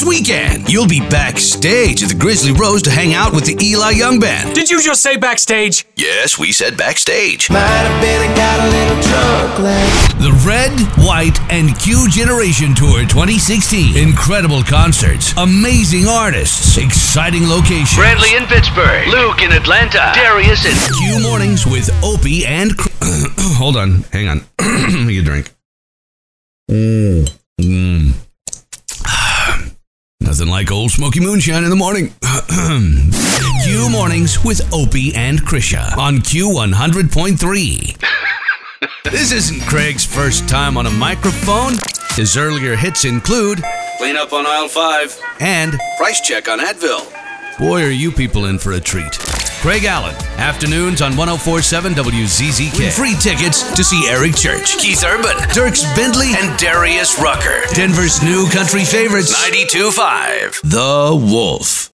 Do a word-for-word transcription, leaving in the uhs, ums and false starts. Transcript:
this weekend. You'll be backstage at the Grizzly Rose to hang out with the Eli Young Band. Did you just say backstage? Yes, we said backstage. Might have been and got a little drunk last. The Red, White, and Q Generation Tour twenty sixteen. Incredible concerts, amazing artists, exciting locations. Bradley in Pittsburgh, Luke in Atlanta, Darius in Q Mornings with Opie and... Cr- Hold on, hang on. Let me get a drink. Mm. Mm. Nothing like old smoky moonshine in the morning. Q Mornings with Opie and Krisha on Q one hundred point three. This isn't Craig's first time on a microphone. His earlier hits include Clean Up on Aisle five and Price Check on Advil. Boy, are you people in for a treat. Craig Allen, afternoons on one oh four point seven W Z Z K. With free tickets to see Eric Church, Keith Urban, Dierks Bentley, and Darius Rucker. Denver's new country favorites, ninety-two point five The Wolf.